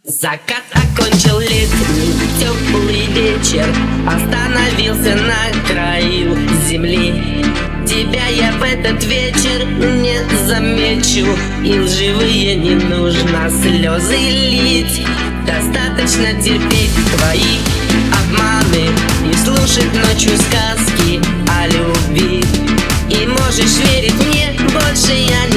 Закат окончил летний теплый вечер, остановился на краю земли. Тебя я в этот вечер не замечу, и лживые не нужно слезы лить. Достаточно терпеть твои обманы и слушать ночью сказки о любви. И можешь верить мне, больше я не